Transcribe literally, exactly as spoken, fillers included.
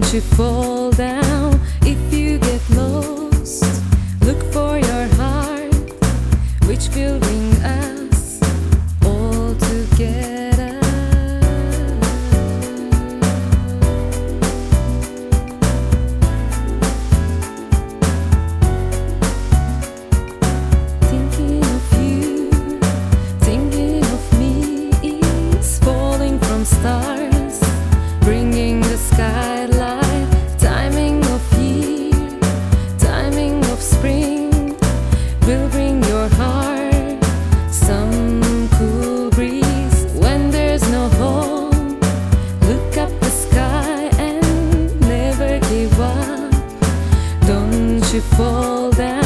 you fall down if you get lost. Look for your heart, which will bring us all together. Thinking of you, thinking of me is falling from stars, bringing the skylight. Timing of year, timing of spring will bring your heart some cool breeze. When there's no home, look up the sky and never give up. Don't you fall down.